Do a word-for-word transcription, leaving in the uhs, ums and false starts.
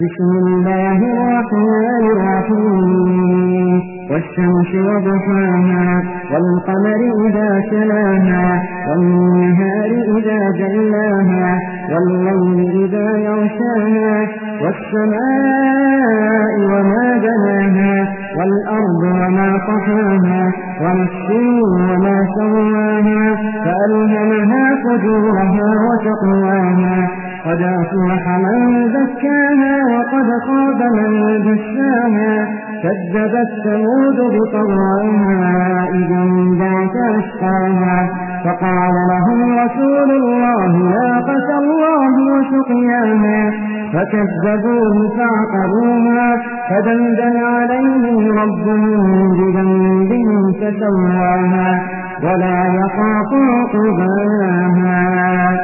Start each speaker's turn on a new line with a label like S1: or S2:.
S1: بسم الله الرحمن الرحيم والشمس وضحاها والقمر إذا تلاها والنهار إذا جلاها والليل إذا يغشاها والسماء وما بناها والأرض وما طحاها ونفس وما سواها فألهمها فجورها وتقواها قد أفلح من زكاها وقد خاب من دساها كذبت ثمود بطغواها إذ انبعث أشقاها فقال لهم رسول الله ناقة الله وسقياها فكذبوه فعقروها فدمدم عليهم ربهم بذنبهم فسواها ولا يخاف عقباها